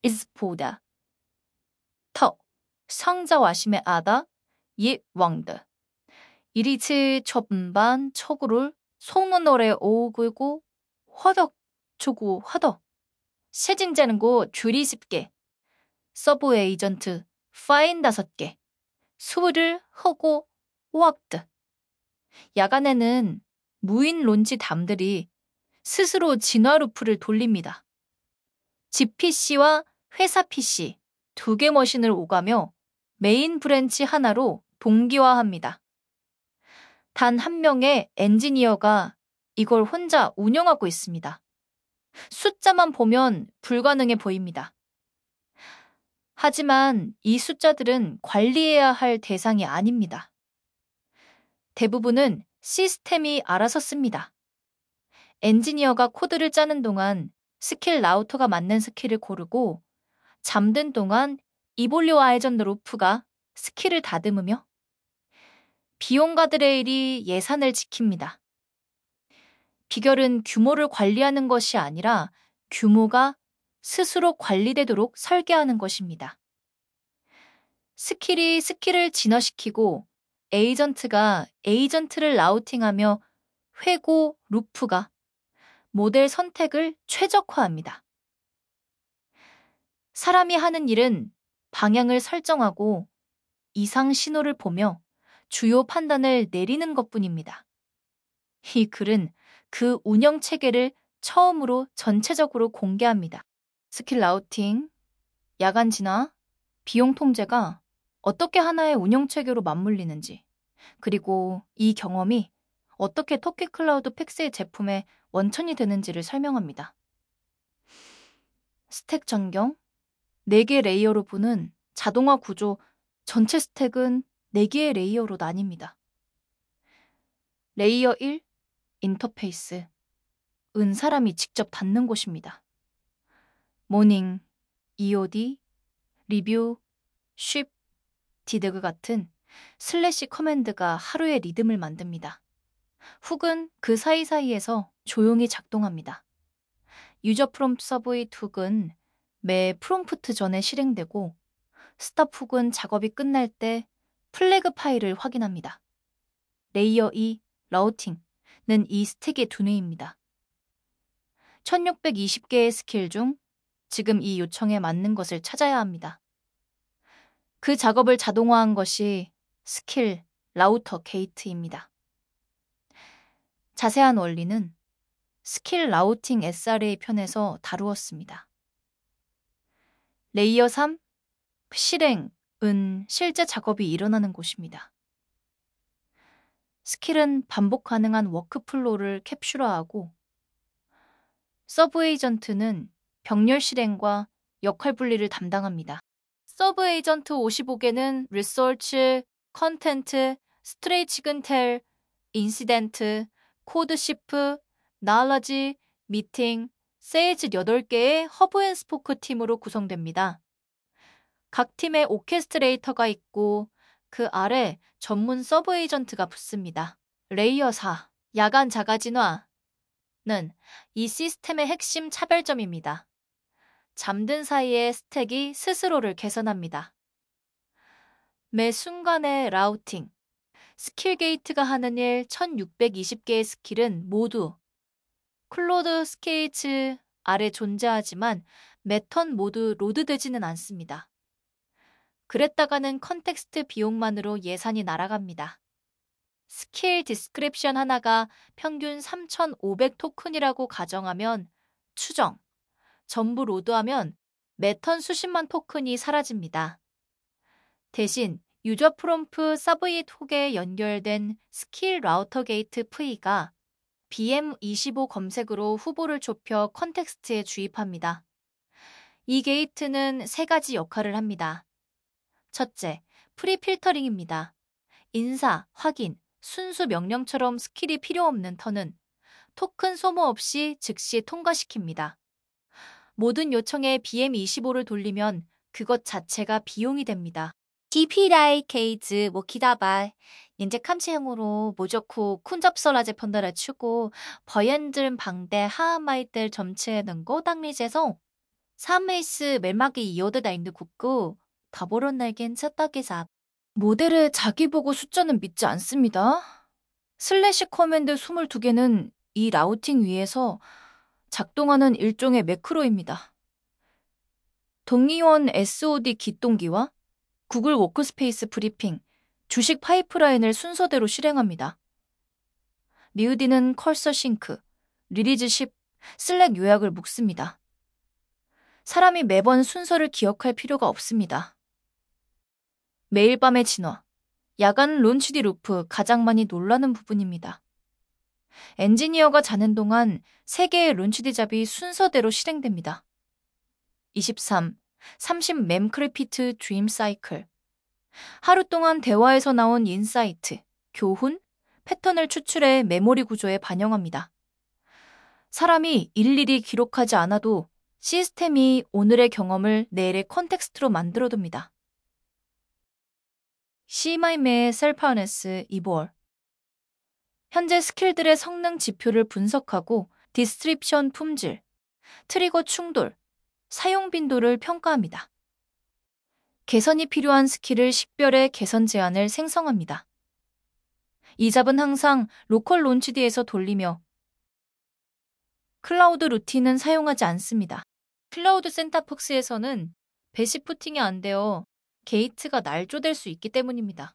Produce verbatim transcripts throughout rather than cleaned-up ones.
is 보다. 터, 상자와심의 아다, 예 왕드. 이리치 첫반 척을 송문노래 오구고 화덕 초구 화덕. 세진자는 고 줄이 십개. 서브 에이전트 파인 다섯 개. 수를 허고 오악드. 야간에는 무인 론지 담들이 스스로 진화 루프를 돌립니다. 집 피씨와 회사 피씨 두 개 머신을 오가며 메인 브랜치 하나로 동기화합니다. 단 한 명의 엔지니어가 이걸 혼자 운영하고 있습니다. 숫자만 보면 불가능해 보입니다. 하지만 이 숫자들은 관리해야 할 대상이 아닙니다. 대부분은 시스템이 알아서 씁니다. 엔지니어가 코드를 짜는 동안 스킬 라우터가 맞는 스킬을 고르고 잠든 동안 이볼리오 아이전드 로프가 스킬을 다듬으며 비용 가드레일이 예산을 지킵니다. 비결은 규모를 관리하는 것이 아니라 규모가 스스로 관리되도록 설계하는 것입니다. 스킬이 스킬을 진화시키고 에이전트가 에이전트를 라우팅하며 회고 루프가 모델 선택을 최적화합니다. 사람이 하는 일은 방향을 설정하고 이상 신호를 보며 주요 판단을 내리는 것뿐입니다. 이 글은 그 운영 체계를 처음으로 전체적으로 공개합니다. 스킬 라우팅, 야간 진화, 비용 통제가 어떻게 하나의 운영 체계로 맞물리는지, 그리고 이 경험이 어떻게 토끼 클라우드 팩스의 제품의 원천이 되는지를 설명합니다. 스택 전경, 네 개 레이어로 보는 자동화 구조 전체 스택은 네 개의 레이어로 나뉩니다. 레이어 일, 인터페이스, 은 사람이 직접 닫는 곳입니다. 모닝, 이오디, 리뷰, 쉽, 디드그 같은 슬래시 커맨드가 하루의 리듬을 만듭니다. 훅은 그 사이사이에서 조용히 작동합니다. 유저 프롬프트 서브잇 훅은 매 프롬프트 전에 실행되고 스탑 훅은 작업이 끝날 때 플래그 파일을 확인합니다. 레이어 이, 라우팅은 이 스택의 두뇌입니다. 천육백이십 개의 스킬 중 지금 이 요청에 맞는 것을 찾아야 합니다. 그 작업을 자동화한 것이 스킬 라우터 게이트입니다. 자세한 원리는 스킬 라우팅 에스알에이 편에서 다루었습니다. 레이어 삼, 실행은 실제 작업이 일어나는 곳입니다. 스킬은 반복 가능한 워크플로우를 캡슐화하고 서브 에이전트는 병렬 실행과 역할 분리를 담당합니다. 서브 에이전트 오십오 개는 리서치, 컨텐트, 스트레이치근텔, 인시덴트, 코드 시프, 나얼러지, 미팅, 세일즈 여덟 개의 허브 앤 스포크 팀으로 구성됩니다. 각 팀에 오케스트레이터가 있고 그 아래 전문 서브 에이전트가 붙습니다. 레이어 사, 야간 자가 진화는 이 시스템의 핵심 차별점입니다. 잠든 사이에 스택이 스스로를 개선합니다. 매 순간의 라우팅, 스킬 게이트가 하는 일 천육백이십 개의 스킬은 모두 클로드 스케이츠 아래 존재하지만 매턴 모두 로드되지는 않습니다. 그랬다가는 컨텍스트 비용만으로 예산이 날아갑니다. 스킬 디스크립션 하나가 평균 삼천오백 토큰이라고 가정하면 추정, 전부 로드하면 매턴 수십만 토큰이 사라집니다. 대신 유저 프롬프 서브잇 훅에 연결된 스킬 라우터 게이트 브이가 비엠 이십오 검색으로 후보를 좁혀 컨텍스트에 주입합니다. 이 게이트는 세 가지 역할을 합니다. 첫째, 프리필터링입니다. 인사, 확인, 순수 명령처럼 스킬이 필요 없는 턴은 토큰 소모 없이 즉시 통과시킵니다. 모든 요청에 비엠 이십오를 돌리면 그것 자체가 비용이 됩니다. 디피라이 케이즈 모키다발 인제 캄치행으로 모조쿠 쿤잡설라제 펀더를 추고 버연들 방대 하하마이들 점치에 능고 당리제서 삼메이스 멜마기 이어드 나인드 국구 다보론 날겐 쳤다기삽. 모델의 자기 보고 숫자는 믿지 않습니다. 슬래시 커맨드 이십이 개는 이 라우팅 위에서 작동하는 일종의 매크로입니다. 동의원 에스오디 기동기와 구글 워크스페이스 브리핑, 주식 파이프라인을 순서대로 실행합니다. 리우디는 컬서 싱크, 리리즈 십, 슬랙 요약을 묶습니다. 사람이 매번 순서를 기억할 필요가 없습니다. 매일 밤의 진화, 야간 론치디 루프 가장 많이 놀라는 부분입니다. 엔지니어가 자는 동안 세 개의 론치디 잡이 순서대로 실행됩니다. 이십삼, 삼십 mem크리피트 드림 사이클. 하루 동안 대화에서 나온 인사이트, 교훈, 패턴을 추출해 메모리 구조에 반영합니다. 사람이 일일이 기록하지 않아도 시스템이 오늘의 경험을 내일의 컨텍스트로 만들어둡니다. 시마이메의 셀프어네스 이보얼. 현재 스킬들의 성능 지표를 분석하고 디스트립션 품질, 트리거 충돌, 사용 빈도를 평가합니다. 개선이 필요한 스킬을 식별해 개선 제안을 생성합니다. 이 잡은 항상 로컬 론치디에서 돌리며 클라우드 루틴은 사용하지 않습니다. 클라우드 센터폭스에서는 배시 푸팅이 안 되어 게이트가 날조될 수 있기 때문입니다.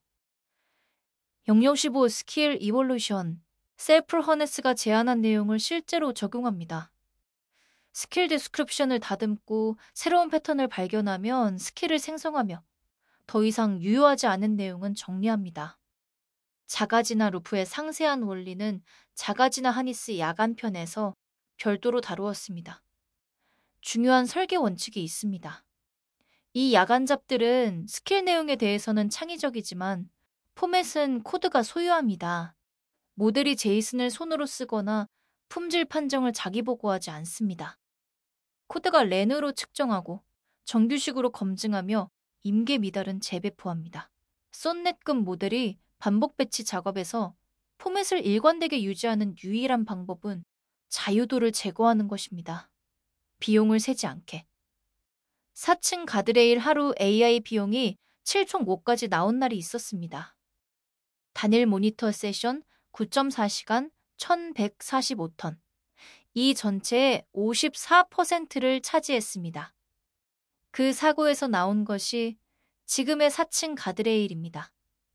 영영십오 스킬 이볼루션, 셀프 허네스가 제안한 내용을 실제로 적용합니다. 스킬 디스크립션을 다듬고 새로운 패턴을 발견하면 스킬을 생성하며 더 이상 유효하지 않은 내용은 정리합니다. 자가지나 루프의 상세한 원리는 자가지나 하니스 야간편에서 별도로 다루었습니다. 중요한 설계 원칙이 있습니다. 이 야간잡들은 스킬 내용에 대해서는 창의적이지만 포맷은 코드가 소유합니다. 모델이 제이슨을 손으로 쓰거나 품질 판정을 자기 보고하지 않습니다. 코드가 렌으로 측정하고 정규식으로 검증하며 임계 미달은 재배포합니다. 썬넷급 모델이 반복 배치 작업에서 포맷을 일관되게 유지하는 유일한 방법은 자유도를 제거하는 것입니다. 비용을 세지 않게. 사 층 가드레일 하루 에이아이 비용이 칠점 오까지 나온 날이 있었습니다. 단일 모니터 세션 구 점 사 시간 천백사십오 턴. 이 전체의 오십사 퍼센트를 차지했습니다. 그 사고에서 나온 것이 지금의 사 층 가드레일입니다.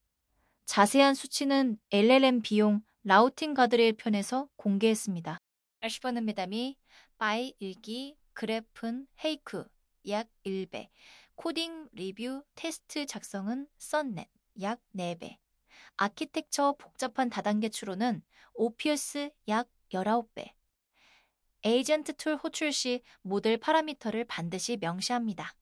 자세한 수치는 엘엘엠 비용 라우팅 가드레일 편에서 공개했습니다. 아시버는 메담이 바이 일기 그래픈 헤이크 약 일 배, 코딩 리뷰 테스트 작성은 썬넷 약 네 배, 아키텍처 복잡한 다단계 추론은 오피어스 약 십구 배. 에이전트 툴 호출 시 모델 파라미터를 반드시 명시합니다.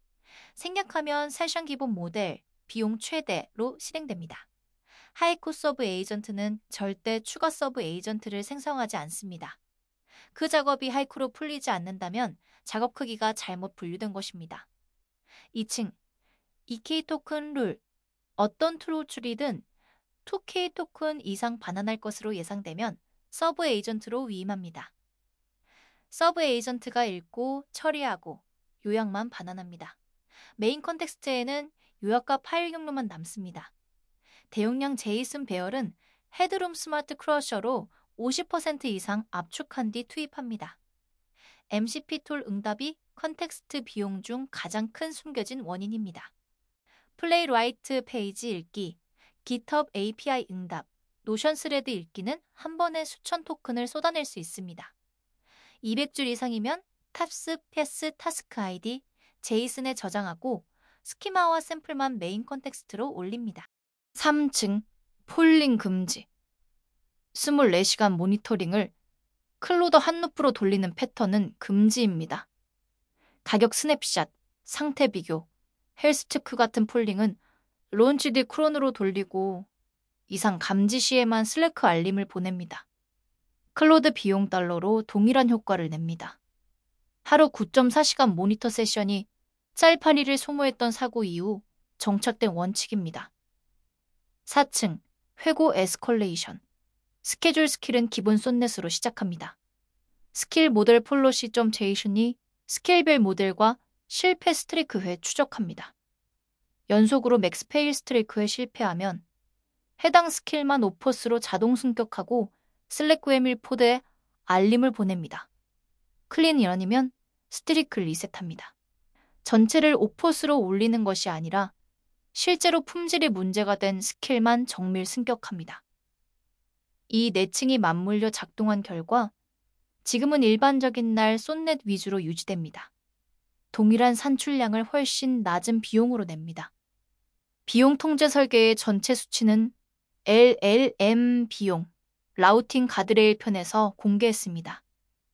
생략하면 세션 기본 모델, 비용 최대로 실행됩니다. 하이코 서브 에이전트는 절대 추가 서브 에이전트를 생성하지 않습니다. 그 작업이 하이코로 풀리지 않는다면 작업 크기가 잘못 분류된 것입니다. 이 층, 이 케이 토큰 룰. 어떤 툴 호출이든 이 케이 토큰 이상 반환할 것으로 예상되면 서브 에이전트로 위임합니다. 서브 에이전트가 읽고 처리하고 요약만 반환합니다. 메인 컨텍스트에는 요약과 파일 경로만 남습니다. 대용량 제이슨 배열은 헤드룸 스마트 크러셔로 오십 퍼센트 이상 압축한 뒤 투입합니다. 엠시피 툴 응답이 컨텍스트 비용 중 가장 큰 숨겨진 원인입니다. 플레이라이트 페이지 읽기, GitHub 에이피아이 응답, 노션 스레드 읽기는 한 번에 수천 토큰을 쏟아낼 수 있습니다. 이백 줄 이상이면 탑스, 패스, 타스크 아이디, 제이슨에 저장하고 스키마와 샘플만 메인 컨텍스트로 올립니다. 삼 층, 폴링 금지. 이십사 시간 모니터링을 클로더 한 루프로 돌리는 패턴은 금지입니다. 가격 스냅샷, 상태 비교, 헬스체크 같은 폴링은 론치 뒤 크론으로 돌리고 이상 감지 시에만 슬래크 알림을 보냅니다. 클로드 비용 달러로 동일한 효과를 냅니다. 하루 구 점 사 시간 모니터 세션이 짤파리를 소모했던 사고 이후 정착된 원칙입니다. 사 층, 회고 에스컬레이션. 스케줄 스킬은 기본 썬넷으로 시작합니다. 스킬 모델 폴로시.제이슨이 스케일별 모델과 실패 스트리크회 추적합니다. 연속으로 맥스 페일 스트리크에 실패하면 해당 스킬만 오퍼스로 자동 승격하고 슬랙 웨밀포드에 알림을 보냅니다. 클린이런이면 스트리크 리셋합니다. 전체를 오퍼스로 올리는 것이 아니라 실제로 품질이 문제가 된 스킬만 정밀 승격합니다. 이 내층이 맞물려 작동한 결과 지금은 일반적인 날 쏜넷 위주로 유지됩니다. 동일한 산출량을 훨씬 낮은 비용으로 냅니다. 비용 통제 설계의 전체 수치는 엘엘엠 비용, 라우팅 가드레일 편에서 공개했습니다.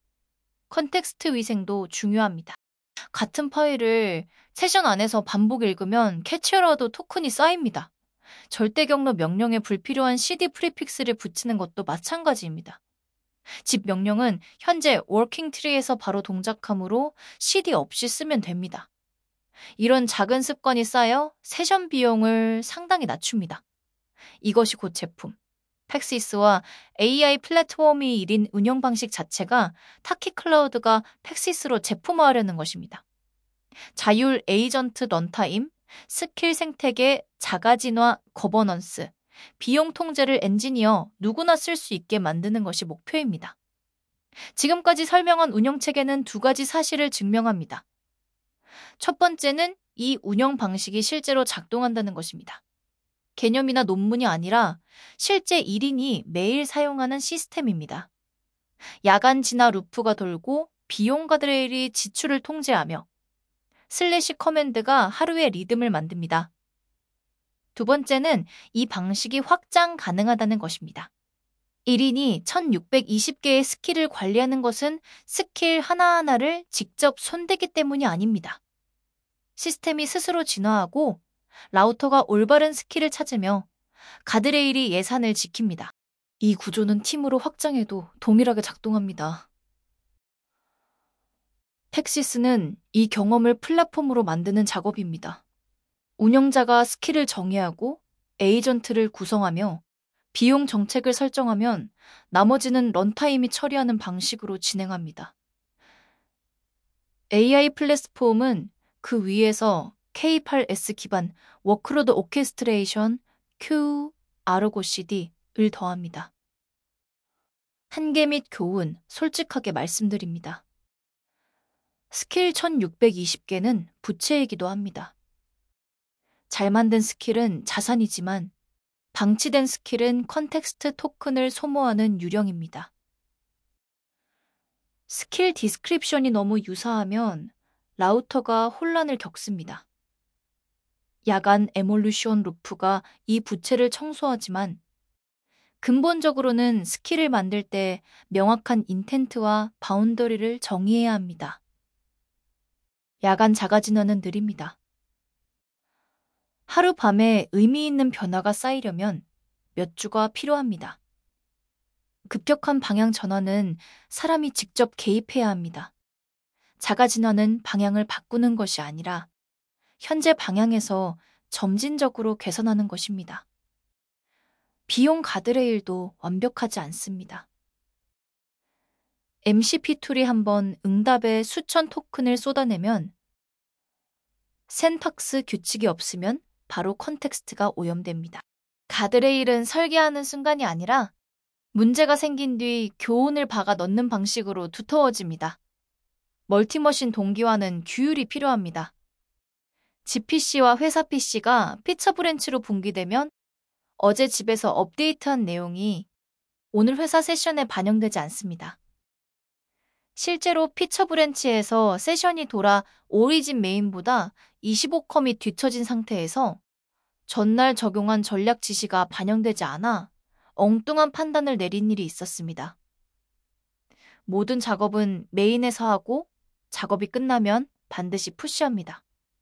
컨텍스트 위생도 중요합니다. 같은 파일을 세션 안에서 반복 읽으면 캐치어라도 토큰이 쌓입니다. 절대 경로 명령에 불필요한 씨디 프리픽스를 붙이는 것도 마찬가지입니다. 집 명령은 현재 워킹 트리에서 바로 동작하므로 씨디 없이 쓰면 됩니다. 이런 작은 습관이 쌓여 세션 비용을 상당히 낮춥니다. 이것이 곧 제품. 팩시스와 에이아이 플랫폼이 일인 운영 방식 자체가 타키 클라우드가 팩시스로 제품화하려는 것입니다. 자율 에이전트 런타임, 스킬 생태계 자가진화 거버넌스, 비용 통제를 엔지니어 누구나 쓸 수 있게 만드는 것이 목표입니다. 지금까지 설명한 운영체계는 두 가지 사실을 증명합니다. 첫 번째는 이 운영 방식이 실제로 작동한다는 것입니다. 개념이나 논문이 아니라 실제 일 인이 매일 사용하는 시스템입니다. 야간 진화 루프가 돌고 비용 가드레일이 지출을 통제하며 슬래시 커맨드가 하루의 리듬을 만듭니다. 두 번째는 이 방식이 확장 가능하다는 것입니다. 일 인이 천육백이십 개의 스킬을 관리하는 것은 스킬 하나하나를 직접 손대기 때문이 아닙니다. 시스템이 스스로 진화하고 라우터가 올바른 스킬을 찾으며 가드레일이 예산을 지킵니다. 이 구조는 팀으로 확장해도 동일하게 작동합니다. 팩시스는 이 경험을 플랫폼으로 만드는 작업입니다. 운영자가 스킬을 정의하고 에이전트를 구성하며 비용 정책을 설정하면 나머지는 런타임이 처리하는 방식으로 진행합니다. 에이아이 플랫폼은 그 위에서 케이 에이트 에스 기반 워크로드 오케스트레이션 Q, 아르고 씨디를 더합니다. 한계 및 교훈, 솔직하게 말씀드립니다. 스킬 천육백이십 개는 부채이기도 합니다. 잘 만든 스킬은 자산이지만 방치된 스킬은 컨텍스트 토큰을 소모하는 유령입니다. 스킬 디스크립션이 너무 유사하면 라우터가 혼란을 겪습니다. 야간 에몰루션 루프가 이 부채를 청소하지만 근본적으로는 스킬을 만들 때 명확한 인텐트와 바운더리를 정의해야 합니다. 야간 자가진화는 느립니다. 하룻밤에 의미 있는 변화가 쌓이려면 몇 주가 필요합니다. 급격한 방향 전환은 사람이 직접 개입해야 합니다. 자가진화는 방향을 바꾸는 것이 아니라 현재 방향에서 점진적으로 개선하는 것입니다. 비용 가드레일도 완벽하지 않습니다. 엠시피 툴이 한번 응답에 수천 토큰을 쏟아내면 센탁스 규칙이 없으면 바로 컨텍스트가 오염됩니다. 가드레일은 설계하는 순간이 아니라 문제가 생긴 뒤 교훈을 박아 넣는 방식으로 두터워집니다. 멀티머신 동기화는 규율이 필요합니다. 집 피씨와 회사 피씨가 피처 브랜치로 분기되면 어제 집에서 업데이트한 내용이 오늘 회사 세션에 반영되지 않습니다. 실제로 피처 브랜치에서 세션이 돌아 오리진 메인보다 이십오 컴이 뒤처진 상태에서 전날 적용한 전략 지시가 반영되지 않아 엉뚱한 판단을 내린 일이 있었습니다. 모든 작업은 메인에서 하고 작업이 끝나면 반드시 푸시합니다.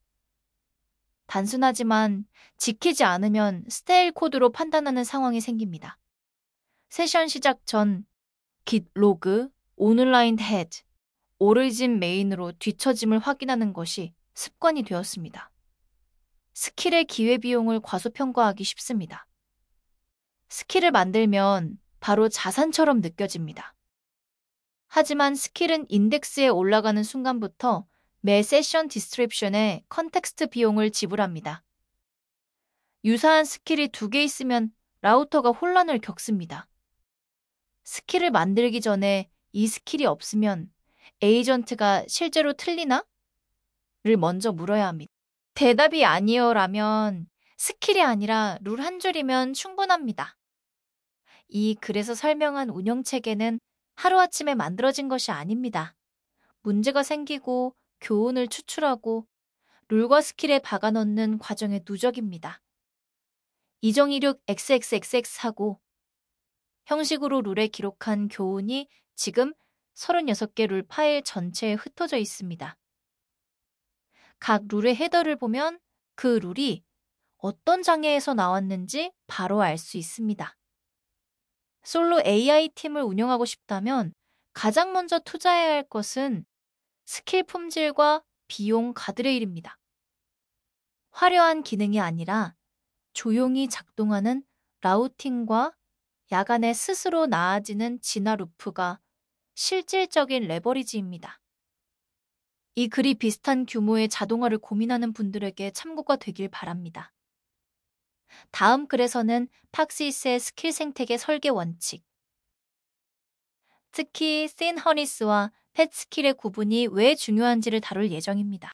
단순하지만 지키지 않으면 스테일 코드로 판단하는 상황이 생깁니다. 세션 시작 전 git 로그, 온라인 헤드, 오리진 메인으로 뒤처짐을 확인하는 것이 습관이 되었습니다. 스킬의 기회비용을 과소평가하기 쉽습니다. 스킬을 만들면 바로 자산처럼 느껴집니다. 하지만 스킬은 인덱스에 올라가는 순간부터 매 세션 디스크립션에 컨텍스트 비용을 지불합니다. 유사한 스킬이 두 개 있으면 라우터가 혼란을 겪습니다. 스킬을 만들기 전에 이 스킬이 없으면 에이전트가 실제로 틀리나? 를 먼저 물어야 합니다. 대답이 아니요라면 스킬이 아니라 룰 한 줄이면 충분합니다. 이 글에서 설명한 운영 체계는 하루아침에 만들어진 것이 아닙니다. 문제가 생기고 교훈을 추출하고 룰과 스킬에 박아넣는 과정의 누적입니다. 이정이륙 엑스엑스엑스엑스하고 형식으로 룰에 기록한 교훈이 지금 서른여섯 개 룰 파일 전체에 흩어져 있습니다. 각 룰의 헤더를 보면 그 룰이 어떤 장애에서 나왔는지 바로 알 수 있습니다. 솔로 에이아이 팀을 운영하고 싶다면 가장 먼저 투자해야 할 것은 스킬 품질과 비용 가드레일입니다. 화려한 기능이 아니라 조용히 작동하는 라우팅과 야간에 스스로 나아지는 진화 루프가 실질적인 레버리지입니다. 이 글이 비슷한 규모의 자동화를 고민하는 분들에게 참고가 되길 바랍니다. 다음 글에서는 팍시스의 스킬 생태계 설계 원칙, 특히 씬 허니스와 펫 스킬의 구분이 왜 중요한지를 다룰 예정입니다.